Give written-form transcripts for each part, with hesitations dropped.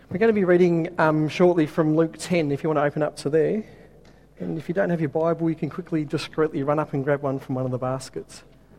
We're going to be reading shortly from Luke 10, if you want to open up to there. And if you don't have your Bible, you can quickly, discreetly run up and grab one from one of the baskets.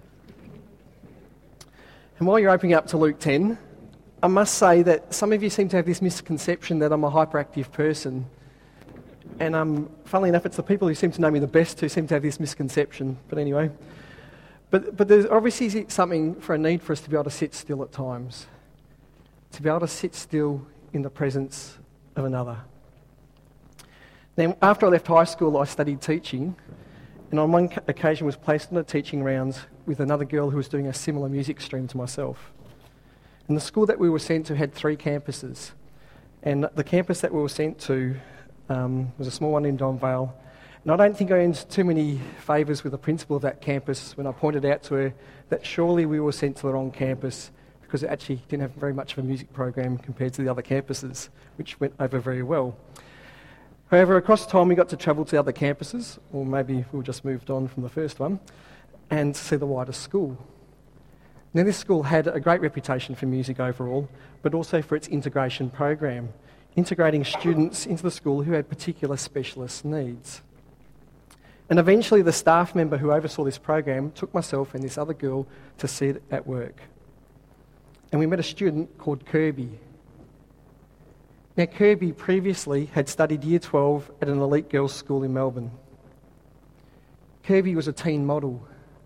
And while you're opening up to Luke 10, I must say that some of you seem to have this misconception that I'm a hyperactive person. And funnily enough, it's the people who seem to know me the best who seem to have this misconception. But anyway, but there's obviously something for a need for us to be able to sit still at times. To be able to sit still in the presence of another. Then after I left high school, I studied teaching, and on one occasion was placed on a teaching rounds with another girl who was doing a similar music stream to myself. And the school that we were sent to had 3 campuses, and the campus that we were sent to was a small one in Don Vale. And I don't think I earned too many favours with the principal of that campus when I pointed out to her that surely we were sent to the wrong campus, because it actually didn't have very much of a music program compared to the other campuses, which went over very well. However, across time we got to travel to the other campuses, or maybe we just moved on from the first one, and see the wider school. Now, this school had a great reputation for music overall, but also for its integration program, integrating students into the school who had particular specialist needs. And eventually the staff member who oversaw this program took myself and this other girl to see it at work. And we met a student called Kirby. Now, Kirby previously had studied Year 12 at an elite girls' school in Melbourne. Kirby was a teen model.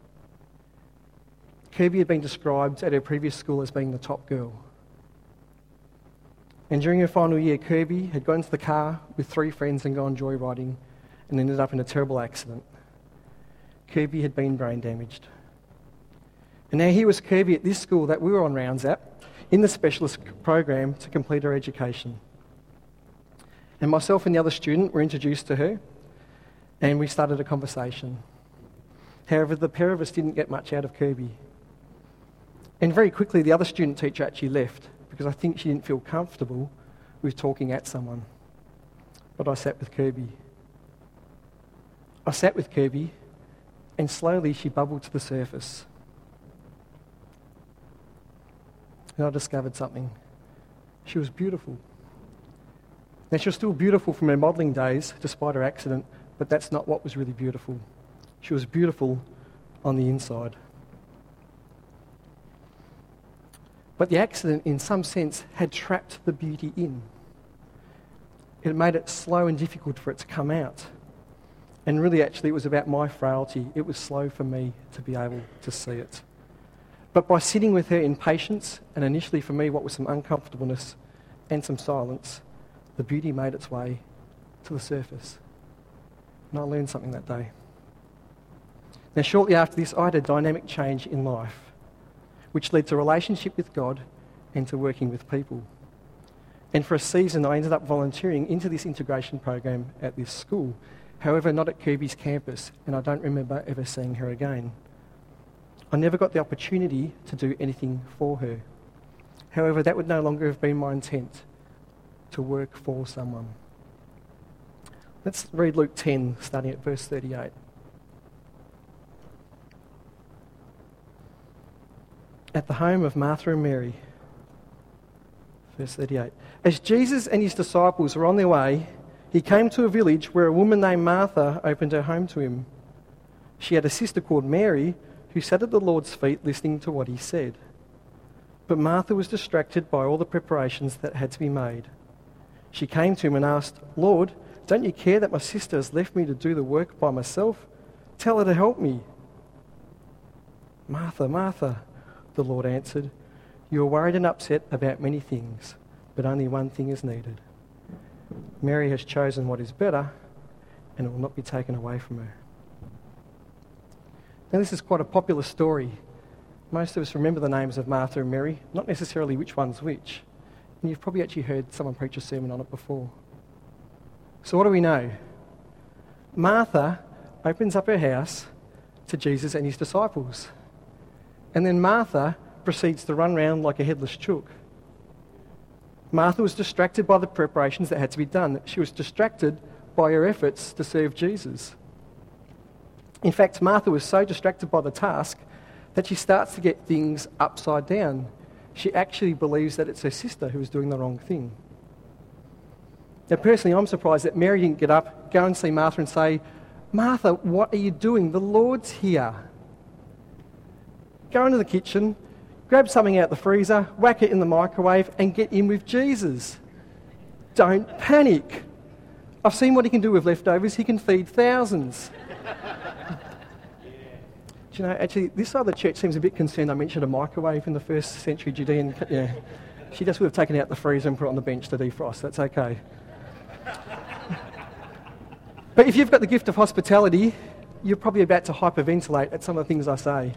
Kirby had been described at her previous school as being the top girl. And during her final year, Kirby had got into the car with 3 friends and gone joyriding and ended up in a terrible accident. Kirby had been brain damaged. And now here was Kirby at this school that we were on rounds at, in the specialist program to complete her education. And myself and the other student were introduced to her, and we started a conversation. However, the pair of us didn't get much out of Kirby. And very quickly, the other student teacher actually left, because I think she didn't feel comfortable with talking at someone. But I sat with Kirby. And slowly she bubbled to the surface. And I discovered something. She was beautiful. Now, she was still beautiful from her modelling days, despite her accident, but that's not what was really beautiful. She was beautiful on the inside. But the accident, in some sense, had trapped the beauty in. It made it slow and difficult for it to come out. And really, actually, it was about my frailty. It was slow for me to be able to see it. But by sitting with her in patience, and initially for me what was some uncomfortableness and some silence, the beauty made its way to the surface. And I learned something that day. Now, shortly after this, I had a dynamic change in life, which led to a relationship with God and to working with people. And for a season, I ended up volunteering into this integration program at this school. However, not at Kirby's campus, and I don't remember ever seeing her again. I never got the opportunity to do anything for her. However, that would no longer have been my intent, to work for someone. Let's read Luke 10, starting at verse 38. At the home of Martha and Mary, verse 38. As Jesus and his disciples were on their way, he came to a village where a woman named Martha opened her home to him. She had a sister called Mary, who sat at the Lord's feet listening to what he said. But Martha was distracted by all the preparations that had to be made. She came to him and asked, "Lord, don't you care that my sister has left me to do the work by myself? Tell her to help me." "Martha, Martha," the Lord answered, "you are worried and upset about many things, but only one thing is needed. Mary has chosen what is better, and it will not be taken away from her." Now, this is quite a popular story. Most of us remember the names of Martha and Mary, not necessarily which one's which. And you've probably actually heard someone preach a sermon on it before. So what do we know? Martha opens up her house to Jesus and his disciples. And then Martha proceeds to run around like a headless chook. Martha was distracted by the preparations that had to be done. She was distracted by her efforts to serve Jesus. In fact, Martha was so distracted by the task that she starts to get things upside down. She actually believes that it's her sister who is doing the wrong thing. Now, personally, I'm surprised that Mary didn't get up, go and see Martha and say, Martha, what are you doing? The Lord's here. Go into the kitchen, grab something out the freezer, whack it in the microwave, and get in with Jesus. Don't panic. I've seen what he can do with leftovers. He can feed thousands. Do you know, actually, this side of the church seems a bit concerned I mentioned a microwave in the first century Judean. Yeah. She just would have taken out the freezer and put it on the bench to defrost. That's okay. But if you've got the gift of hospitality, you're probably about to hyperventilate at some of the things I say.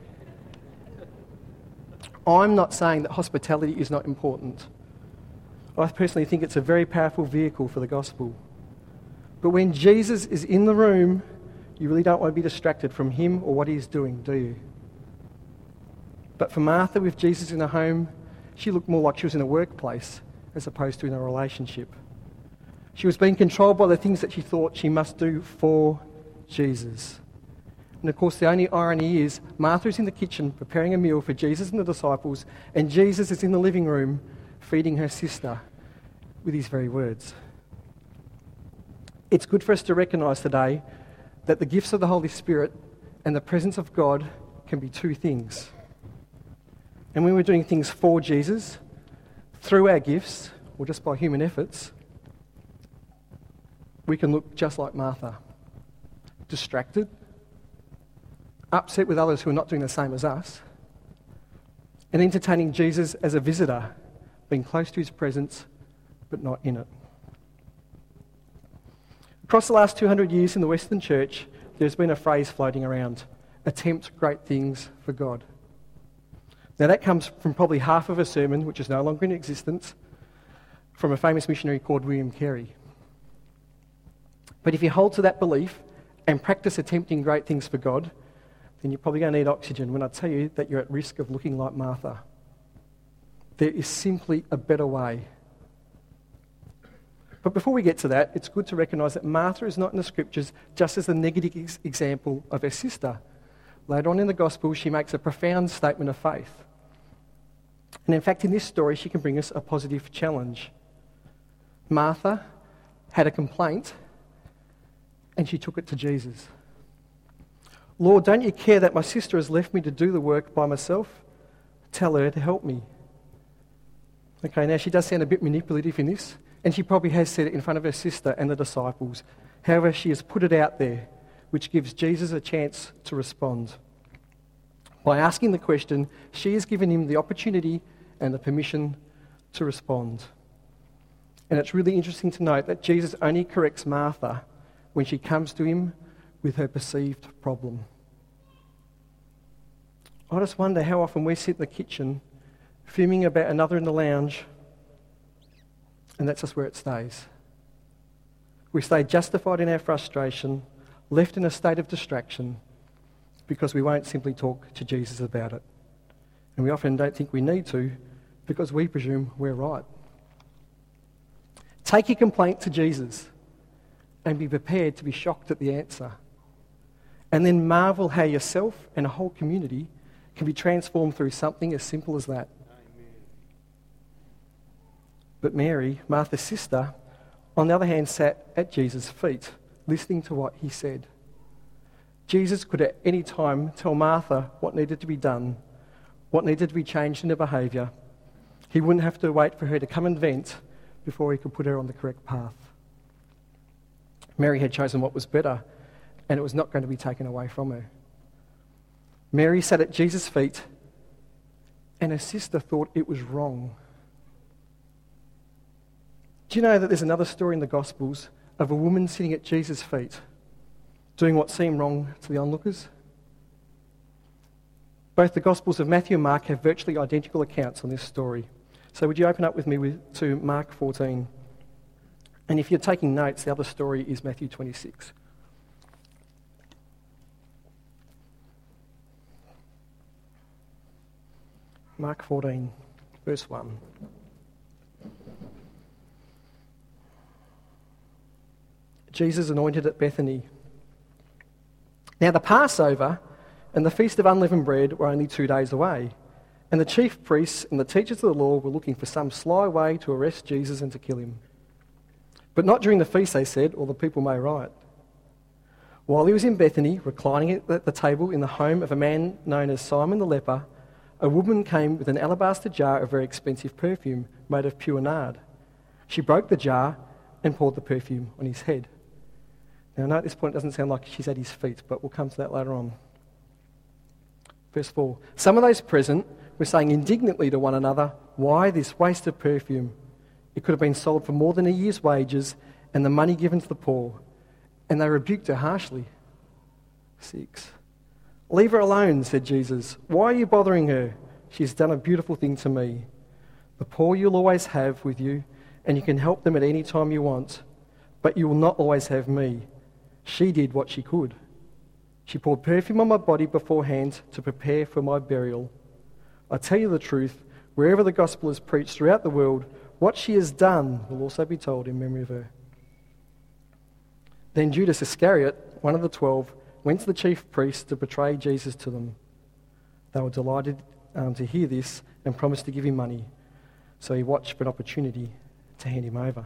I'm not saying that hospitality is not important. I personally think it's a very powerful vehicle for the gospel. But when Jesus is in the room, you really don't want to be distracted from him or what he's doing, do you? But for Martha, with Jesus in her home, she looked more like she was in a workplace as opposed to in a relationship. She was being controlled by the things that she thought she must do for Jesus. And of course, the only irony is Martha is in the kitchen preparing a meal for Jesus and the disciples, and Jesus is in the living room feeding her sister with his very words. It's good for us to recognise today that the gifts of the Holy Spirit and the presence of God can be two things. And when we're doing things for Jesus, through our gifts, or just by human efforts, we can look just like Martha, distracted, upset with others who are not doing the same as us, and entertaining Jesus as a visitor, being close to his presence, but not in it. Across the last 200 years in the Western Church, there's been a phrase floating around, attempt great things for God. Now that comes from probably half of a sermon, which is no longer in existence, from a famous missionary called William Carey. But if you hold to that belief and practice attempting great things for God, then you're probably going to need oxygen when I tell you that you're at risk of looking like Martha. There is simply a better way. But before we get to that, it's good to recognise that Martha is not in the Scriptures just as the negative example of her sister. Later on in the Gospel, she makes a profound statement of faith. And in fact, in this story, she can bring us a positive challenge. Martha had a complaint, and she took it to Jesus. Lord, don't you care that my sister has left me to do the work by myself? Tell her to help me. Okay, now she does sound a bit manipulative in this, and she probably has said it in front of her sister and the disciples. However, she has put it out there, which gives Jesus a chance to respond. By asking the question, she has given him the opportunity and the permission to respond. And it's really interesting to note that Jesus only corrects Martha when she comes to him with her perceived problem. I just wonder how often we sit in the kitchen fuming about another in the lounge, and that's just where it stays. We stay justified in our frustration, left in a state of distraction, because we won't simply talk to Jesus about it. And we often don't think we need to, because we presume we're right. Take your complaint to Jesus and be prepared to be shocked at the answer. And then marvel how yourself and a whole community can be transformed through something as simple as that. Amen. But Mary, Martha's sister, on the other hand, sat at Jesus' feet, listening to what he said. Jesus could at any time tell Martha what needed to be done, what needed to be changed in her behaviour. He wouldn't have to wait for her to come and vent before he could put her on the correct path. Mary had chosen what was better, and it was not going to be taken away from her. Mary sat at Jesus' feet, and her sister thought it was wrong. Do you know that there's another story in the Gospels of a woman sitting at Jesus' feet, doing what seemed wrong to the onlookers? Both the Gospels of Matthew and Mark have virtually identical accounts on this story. So would you open up with me to Mark 14? And if you're taking notes, the other story is Matthew 26. Mark 14, verse 1. Jesus anointed at Bethany. Now the Passover and the Feast of Unleavened Bread were only 2 days away, and the chief priests and the teachers of the law were looking for some sly way to arrest Jesus and to kill him. But not during the feast, they said, or the people may riot. While he was in Bethany, reclining at the table in the home of a man known as Simon the leper, a woman came with an alabaster jar of very expensive perfume made of pure nard. She broke the jar and poured the perfume on his head. Now, I know at this point it doesn't sound like she's at his feet, but we'll come to that later on. Verse 4. Some of those present were saying indignantly to one another, "Why this waste of perfume? It could have been sold for more than a year's wages and the money given to the poor." And they rebuked her harshly. 6. "Leave her alone," said Jesus. "Why are you bothering her? She's done a beautiful thing to me. The poor you'll always have with you, and you can help them at any time you want, but you will not always have me. She did what she could. She poured perfume on my body beforehand to prepare for my burial. I tell you the truth, wherever the gospel is preached throughout the world, what she has done will also be told in memory of her." Then Judas Iscariot, one of the 12, went to the chief priests to betray Jesus to them. They were delighted to hear this and promised to give him money. So he watched for an opportunity to hand him over.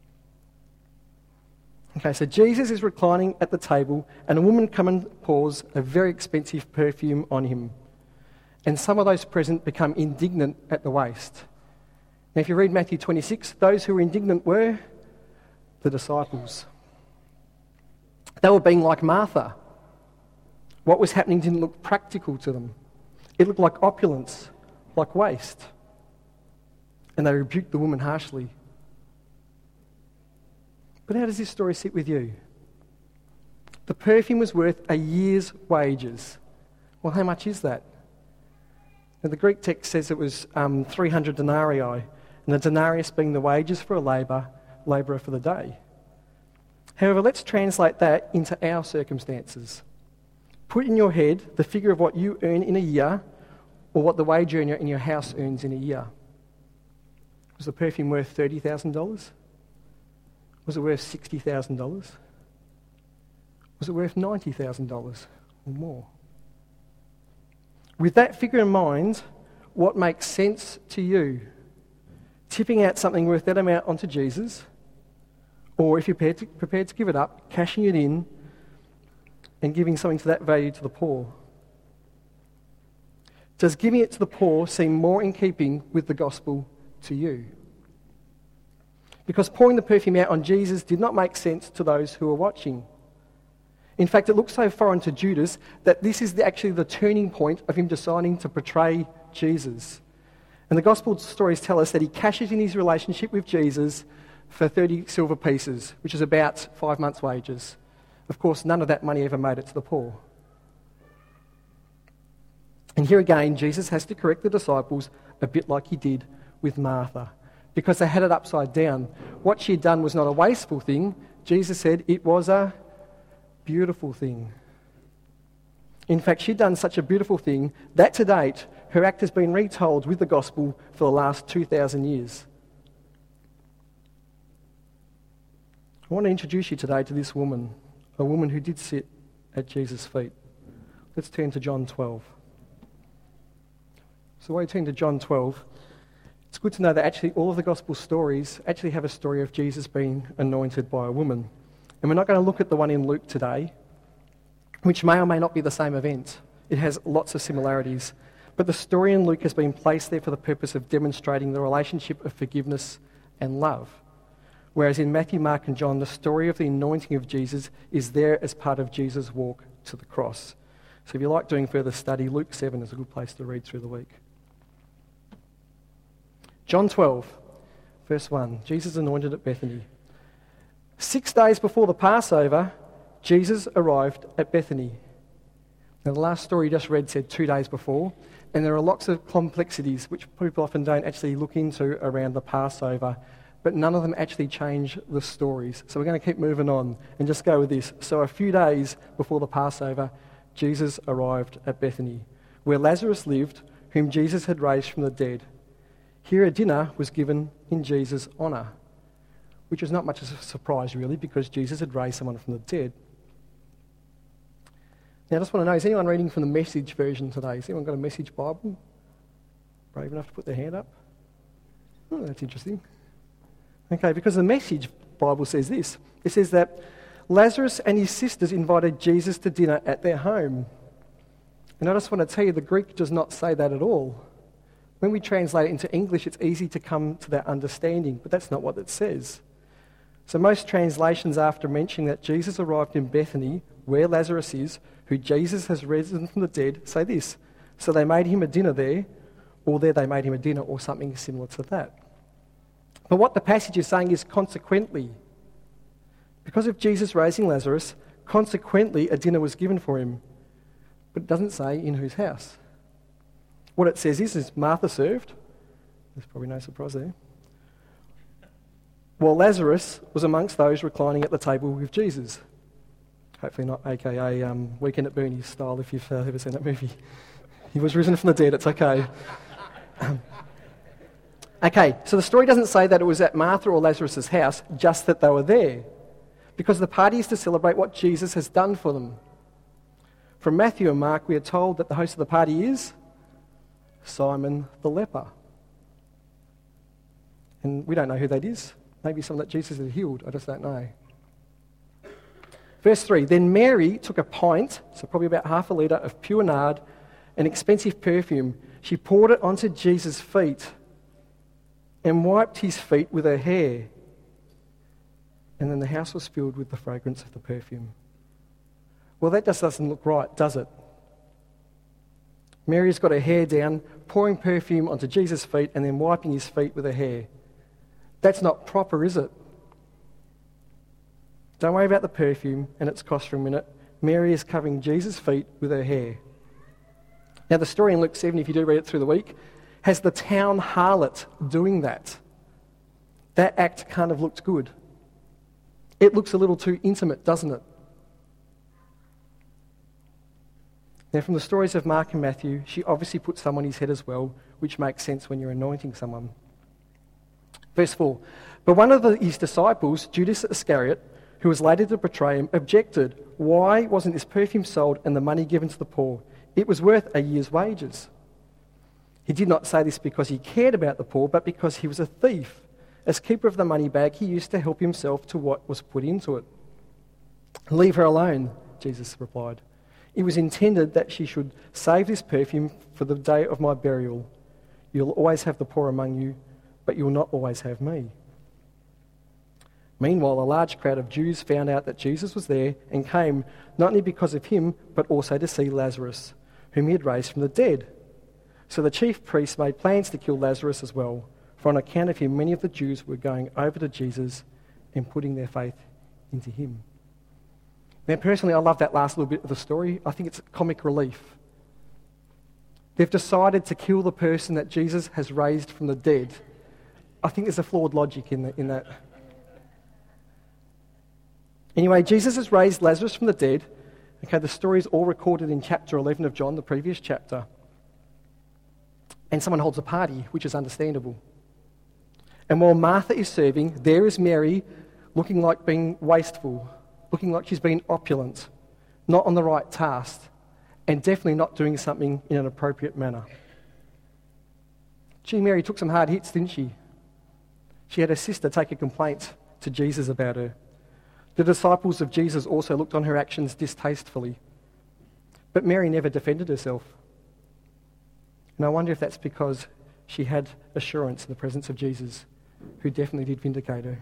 Okay, so Jesus is reclining at the table and a woman comes and pours a very expensive perfume on him. And some of those present become indignant at the waste. Now if you read Matthew 26, those who were indignant were the disciples. They were being like Martha. What was happening didn't look practical to them. It looked like opulence, like waste. And they rebuked the woman harshly. But how does this story sit with you? The perfume was worth a year's wages. Well, how much is that? Now, the Greek text says it was 300 denarii, and the denarius being the wages for a labourer for the day. However, let's translate that into our circumstances. Put in your head the figure of what you earn in a year or what the wage earner in your house earns in a year. Was the perfume worth $30,000? Was it worth $60,000? Was it worth $90,000 or more? With that figure in mind, what makes sense to you? Tipping out something worth that amount onto Jesus, or if you're prepared to give it up, cashing it in and giving something to that value to the poor? Does giving it to the poor seem more in keeping with the gospel to you? Because pouring the perfume out on Jesus did not make sense to those who were watching. In fact, it looked so foreign to Judas that this is actually the turning point of him deciding to betray Jesus. And the gospel stories tell us that he cashes in his relationship with Jesus for 30 silver pieces, which is about 5 months' wages. Of course, none of that money ever made it to the poor. And here again, Jesus has to correct the disciples a bit like he did with Martha, because they had it upside down. What she had done was not a wasteful thing. Jesus said it was a beautiful thing. In fact, she'd done such a beautiful thing that to date, her act has been retold with the gospel for the last 2,000 years. I want to introduce you today to this woman, a woman who did sit at Jesus' feet. Let's turn to John 12. So while you turn to John 12, it's good to know that actually all of the gospel stories actually have a story of Jesus being anointed by a woman. And we're not going to look at the one in Luke today, which may or may not be the same event. It has lots of similarities. But the story in Luke has been placed there for the purpose of demonstrating the relationship of forgiveness and love. Whereas in Matthew, Mark and John, the story of the anointing of Jesus is there as part of Jesus' walk to the cross. So if you like doing further study, Luke 7 is a good place to read through the week. John 12, verse 1, Jesus anointed at Bethany. 6 days before the Passover, Jesus arrived at Bethany. Now the last story you just read said 2 days before, and there are lots of complexities which people often don't actually look into around the Passover, but none of them actually change the stories. So we're going to keep moving on and just go with this. So a few days before the Passover, Jesus arrived at Bethany, where Lazarus lived, whom Jesus had raised from the dead. Here a dinner was given in Jesus' honour, which was not much of a surprise really, because Jesus had raised someone from the dead. Now I just want to know, is anyone reading from the Message version today? Has anyone got a Message Bible? Brave enough to put their hand up? Oh, that's interesting. Okay, because the Message Bible says this. It says that Lazarus and his sisters invited Jesus to dinner at their home. And I just want to tell you, the Greek does not say that at all. When we translate it into English, it's easy to come to that understanding, but that's not what it says. So most translations, after mentioning that Jesus arrived in Bethany, where Lazarus is, who Jesus has risen from the dead, say this: so they made him a dinner there, or there they made him a dinner, or something similar to that. But what the passage is saying is consequently. Because of Jesus raising Lazarus, consequently a dinner was given for him. But it doesn't say in whose house. What it says is Martha served. There's probably no surprise there. While Lazarus was amongst those reclining at the table with Jesus. Hopefully not AKA Weekend at Bernie's style, if you've ever seen that movie. He was risen from the dead, it's okay. Okay, so the story doesn't say that it was at Martha or Lazarus' house, just that they were there. Because the party is to celebrate what Jesus has done for them. From Matthew and Mark, we are told that the host of the party is Simon the leper. And we don't know who that is. Maybe someone that Jesus had healed, I just don't know. Verse 3, then Mary took a pint, so probably about half a litre, of pure nard, an expensive perfume. She poured it onto Jesus' feet and wiped his feet with her hair. And then the house was filled with the fragrance of the perfume. Well, that just doesn't look right, does it? Mary's got her hair down, pouring perfume onto Jesus' feet and then wiping his feet with her hair. That's not proper, is it? Don't worry about the perfume and its cost for a minute. Mary is covering Jesus' feet with her hair. Now, the story in Luke 7, if you do read it through the week, has the town harlot doing that. That act kind of looked good. It looks a little too intimate, doesn't it? Now, from the stories of Mark and Matthew, she obviously put some on his head as well, which makes sense when you're anointing someone. Verse 4, but one of his disciples, Judas Iscariot, who was later to betray him, objected. Why wasn't this perfume sold and the money given to the poor? It was worth a year's wages. He did not say this because he cared about the poor, but because he was a thief. As keeper of the money bag, he used to help himself to what was put into it. Leave her alone, Jesus replied. It was intended that she should save this perfume for the day of my burial. You'll always have the poor among you, but you'll not always have me. Meanwhile, a large crowd of Jews found out that Jesus was there and came not only because of him, but also to see Lazarus, whom he had raised from the dead. So the chief priests made plans to kill Lazarus as well, for on account of him, many of the Jews were going over to Jesus and putting their faith into him. Now, personally, I love that last little bit of the story. I think it's comic relief. They've decided to kill the person that Jesus has raised from the dead. I think there's a flawed logic in that. Anyway, Jesus has raised Lazarus from the dead. Okay, the story is all recorded in chapter 11 of John, the previous chapter. And someone holds a party, which is understandable. And while Martha is serving, there is Mary looking like being wasteful, looking like she's been opulent, not on the right task, and definitely not doing something in an appropriate manner. Gee, Mary took some hard hits, didn't she? She had her sister take a complaint to Jesus about her. The disciples of Jesus also looked on her actions distastefully. But Mary never defended herself. And I wonder if that's because she had assurance in the presence of Jesus, who definitely did vindicate her.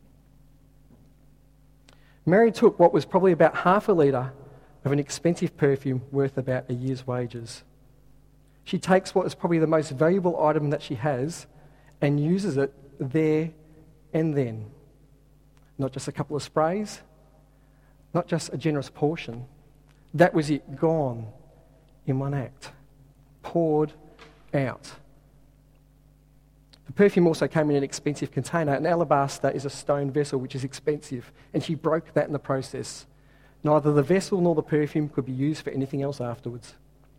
Mary took what was probably about half a litre of an expensive perfume worth about a year's wages. She takes what is probably the most valuable item that she has and uses it there and then. Not just a couple of sprays, not just a generous portion. That was it, gone in one act, poured out. The perfume also came in an expensive container. An alabaster is a stone vessel which is expensive, and she broke that in the process. Neither the vessel nor the perfume could be used for anything else afterwards.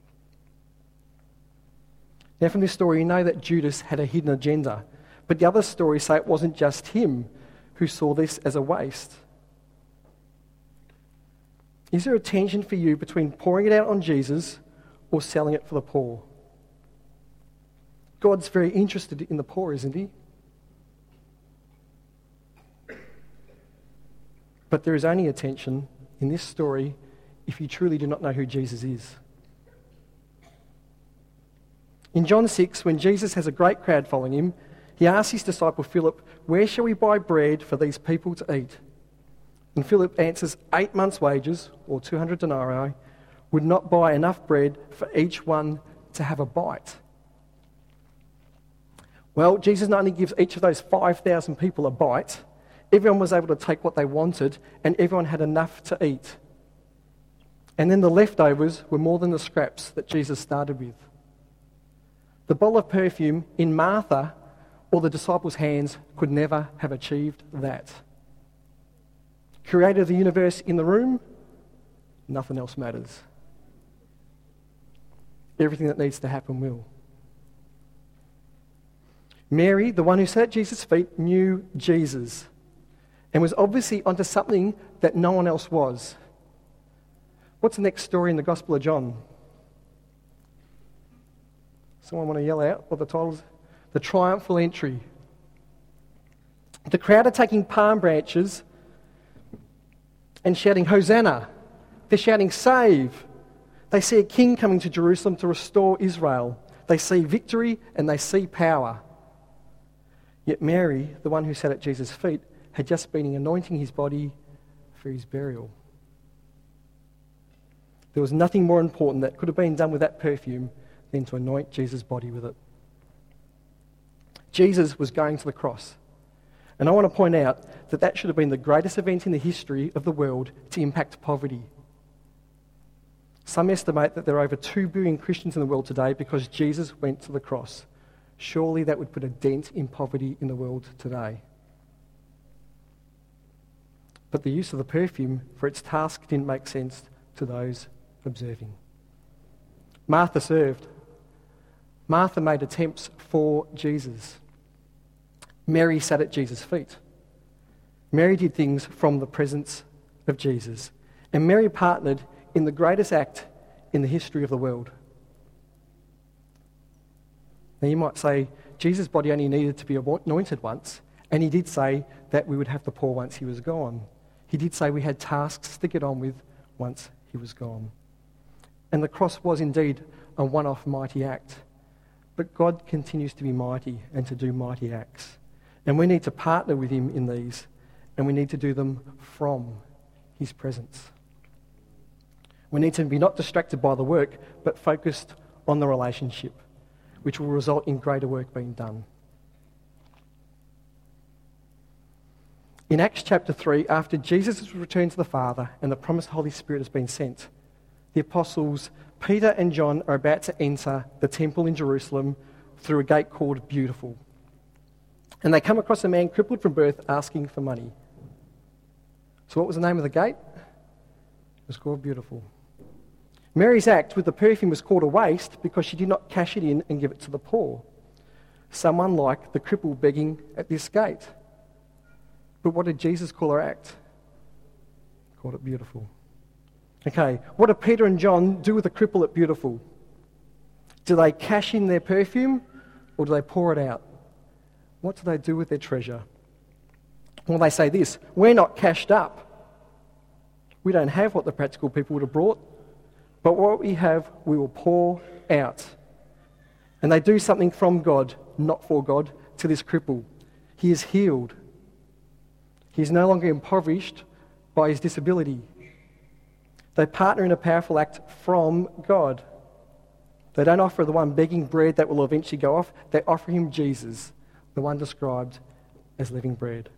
Now from this story, you know that Judas had a hidden agenda, but the other stories say it wasn't just him who saw this as a waste. Is there a tension for you between pouring it out on Jesus or selling it for the poor? God's very interested in the poor, isn't he? But there is only attention in this story if you truly do not know who Jesus is. In John 6, when Jesus has a great crowd following him, he asks his disciple Philip, "Where shall we buy bread for these people to eat?" And Philip answers, 8 months' wages, or 200 denarii, would not buy enough bread for each one to have a bite. Well, Jesus not only gives each of those 5,000 people a bite, everyone was able to take what they wanted and everyone had enough to eat. And then the leftovers were more than the scraps that Jesus started with. The bowl of perfume in Martha or the disciples' hands could never have achieved that. Creator of the universe in the room, nothing else matters. Everything that needs to happen will. Mary, the one who sat at Jesus' feet, knew Jesus and was obviously onto something that no one else was. What's the next story in the Gospel of John? Someone want to yell out what the title's? The triumphal entry. The crowd are taking palm branches and shouting, "Hosanna!" They're shouting, "Save!" They see a king coming to Jerusalem to restore Israel. They see victory and they see power. Yet Mary, the one who sat at Jesus' feet, had just been anointing his body for his burial. There was nothing more important that could have been done with that perfume than to anoint Jesus' body with it. Jesus was going to the cross. And I want to point out that that should have been the greatest event in the history of the world to impact poverty. Some estimate that there are over 2 billion Christians in the world today because Jesus went to the cross. Surely that would put a dent in poverty in the world today. But the use of the perfume for its task didn't make sense to those observing. Martha served. Martha made attempts for Jesus. Mary sat at Jesus' feet. Mary did things from the presence of Jesus. And Mary partnered in the greatest act in the history of the world. Now you might say, Jesus' body only needed to be anointed once, and he did say that we would have the poor once he was gone. He did say we had tasks to get on with once he was gone. And the cross was indeed a one-off mighty act. But God continues to be mighty and to do mighty acts. And we need to partner with him in these, and we need to do them from his presence. We need to be not distracted by the work, but focused on the relationship, which will result in greater work being done. In Acts chapter 3, after Jesus has returned to the Father and the promised Holy Spirit has been sent, the apostles Peter and John are about to enter the temple in Jerusalem through a gate called Beautiful. And they come across a man crippled from birth asking for money. So what was the name of the gate? It was called Beautiful. Mary's act with the perfume was called a waste because she did not cash it in and give it to the poor. Someone like the cripple begging at this gate. But what did Jesus call her act? He called it beautiful. Okay, what did Peter and John do with the cripple at Beautiful? Do they cash in their perfume or do they pour it out? What do they do with their treasure? Well, they say this: we're not cashed up. We don't have what the practical people would have brought, but what we have, we will pour out. And they do something from God, not for God, to this cripple. He is healed. He is no longer impoverished by his disability. They partner in a powerful act from God. They don't offer the one begging bread that will eventually go off. They offer him Jesus, the one described as living bread.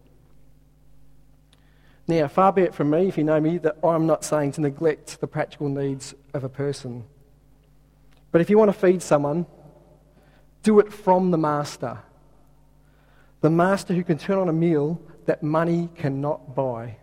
Now, far be it from me, if you know me, that I'm not saying to neglect the practical needs of a person. But if you want to feed someone, do it from the master. The master who can turn on a meal that money cannot buy.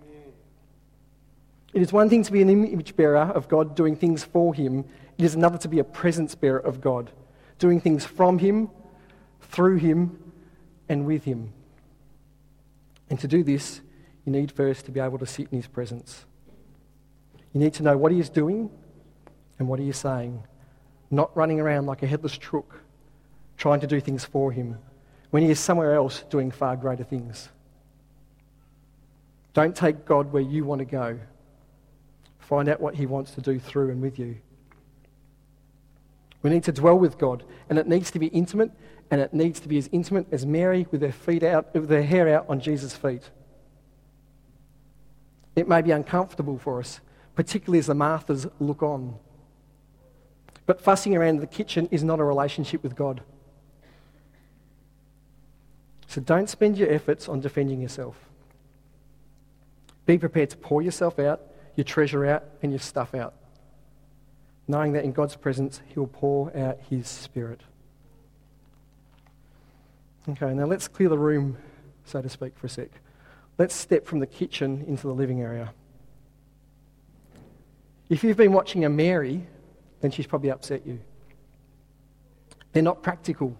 It is one thing to be an image bearer of God, doing things for him. It is another to be a presence bearer of God, doing things from him, through him, and with him. And to do this, you need first to be able to sit in his presence. You need to know what he is doing and what he is saying, not running around like a headless chook, trying to do things for him, when he is somewhere else doing far greater things. Don't take God where you want to go. Find out what he wants to do through and with you. We need to dwell with God, and it needs to be intimate, and it needs to be as intimate as Mary with her hair out on Jesus' feet. It may be uncomfortable for us, particularly as the Marthas look on. But fussing around in the kitchen is not a relationship with God. So don't spend your efforts on defending yourself. Be prepared to pour yourself out, your treasure out, and your stuff out, knowing that in God's presence, he'll pour out his Spirit. Okay, now let's clear the room, so to speak, for a sec. Let's step from the kitchen into the living area. If you've been watching a Mary, then she's probably upset you. They're not practical.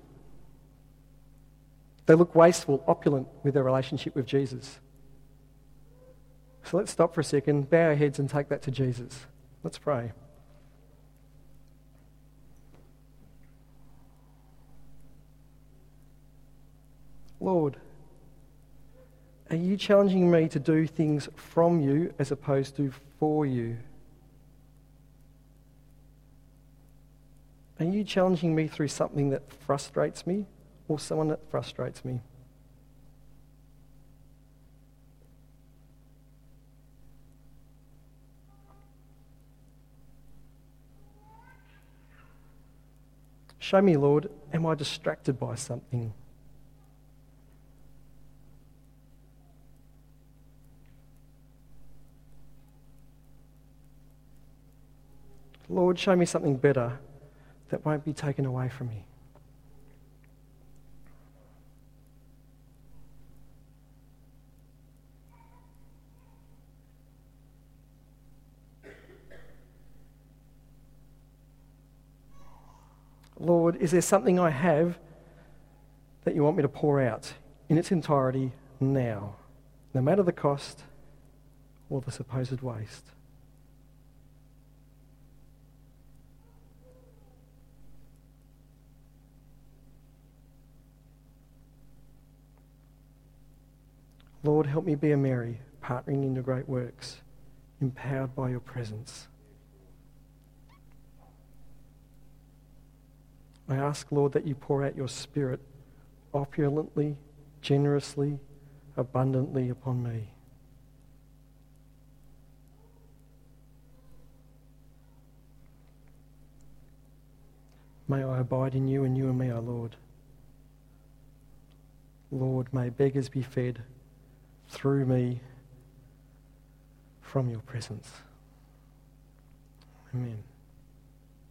They look wasteful, opulent with their relationship with Jesus. So let's stop for a second, bow our heads and take that to Jesus. Let's pray. Lord, are you challenging me to do things from you as opposed to for you? Are you challenging me through something that frustrates me or someone that frustrates me? Show me, Lord, am I distracted by something? Lord, show me something better that won't be taken away from me. Lord, is there something I have that you want me to pour out in its entirety now, no matter the cost or the supposed waste? Lord, help me be a Mary, partnering in your great works, empowered by your presence. I ask, Lord, that you pour out your Spirit opulently, generously, abundantly upon me. May I abide in you and you in me, O Lord. Lord, may beggars be fed through me from your presence. Amen.